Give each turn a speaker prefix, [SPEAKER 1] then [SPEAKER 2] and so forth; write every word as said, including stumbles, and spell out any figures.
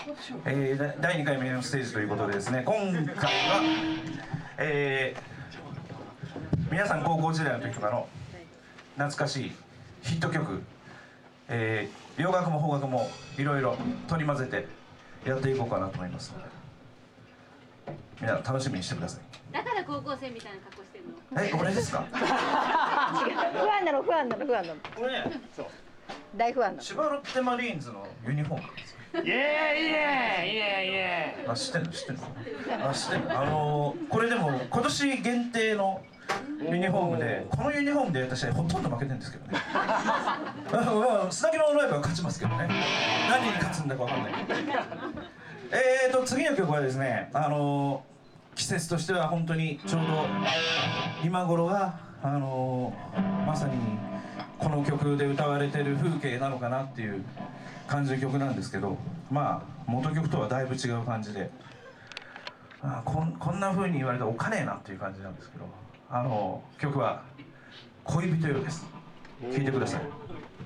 [SPEAKER 1] えー、だいにかいめのステージということでですね、今回は、えー、皆さん高校時代の時とかの懐かしいヒット曲、えー、洋楽も邦楽もいろいろ取り混ぜてやっていこうかなと思いますので、みんな楽しみにしてください。
[SPEAKER 2] だから高校生みたいな格好してるの。
[SPEAKER 1] え、これですか？
[SPEAKER 3] 違う、不安なの、不安なの、不安なの。
[SPEAKER 1] これね、そう
[SPEAKER 3] 大不安なの。
[SPEAKER 1] 千葉ロッテマリーンズのユニフォームなんですよ。
[SPEAKER 4] イエーイ、いいね、いいね、いいね。
[SPEAKER 1] あ、知ってんの、知ってんの。あ、知ってんの。あのー、これでも今年限定のユニフォームで、このユニフォームで私ほとんど負けてるんですけどね。まあ、砂木のライブは勝ちますけどね。何に勝つんだかわかんない。えーと次の曲はですね、あのー、季節としては本当にちょうど今頃があのー、まさにこの曲で歌われてる風景なのかなっていう感じの曲なんですけど、まあ元曲とはだいぶ違う感じで、あこんこんな風に言われたらおかねえなっていう感じなんですけど、あのー、曲は恋人よです。聴いてください。